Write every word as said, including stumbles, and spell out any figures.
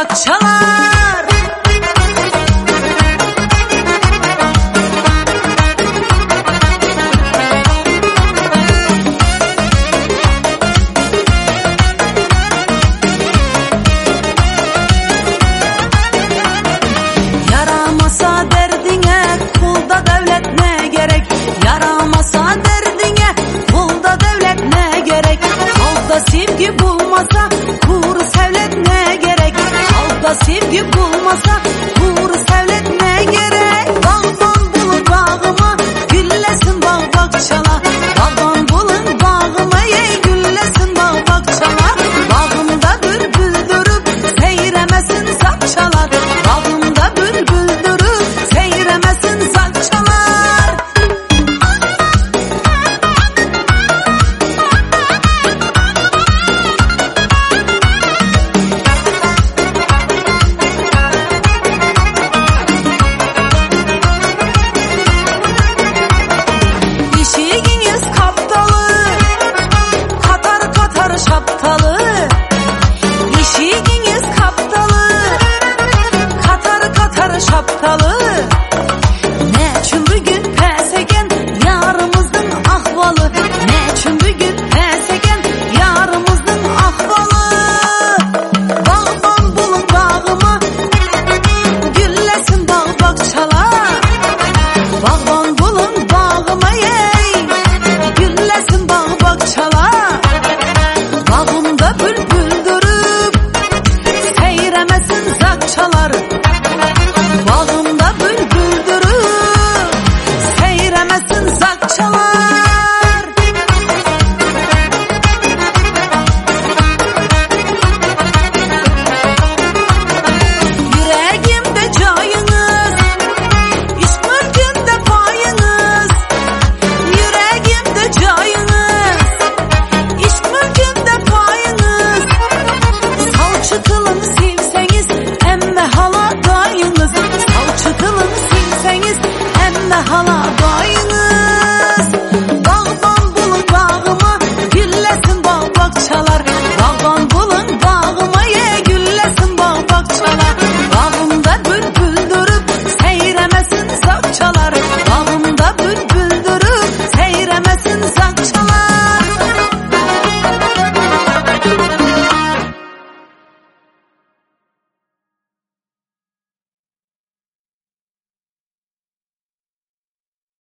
bakçalar. Yaramasa derdine kulda devlet ne gerek? Yaramasa derdine kulda devlet ne gerek? Halkta sevgi bulmasa kuru sevlet ne gerek? Halkta sevgi bulmasa kuru sevlet ne gerek? Bağban bulun bağıma güllesin bağ bakçalar. Bağban bulun bağıma ey güllesin bağ bakçalar. Bağımda bülbül durup seyremesin zakçalar. Bağımda bülbül durup seyremesin zakçalar. İşiğiniz kaptalı, katar katar şaptalı. İşiğiniz kaptalı, katar katar şaptalı. Ne için bugün pes eken yarımızın ahvalı? Ne için bugün pes eken yarımızın ahvalı? Bağban bulun bağıma güllesin bağ bakçalar. Bağban bulun bağıma ey güllesin bağ bakçalar. Bağımda bülbül durup seyremesin zakçalar. Bağımda bülbül durup seyremesin zakçalar. Yüreğimde cayınız, iş mülkünde payınız. Yüreğimde cayınız, iş mülkünde payınız. Salçı kılın silseniz emme hala dayınız. Salçı kılın silseniz emme hala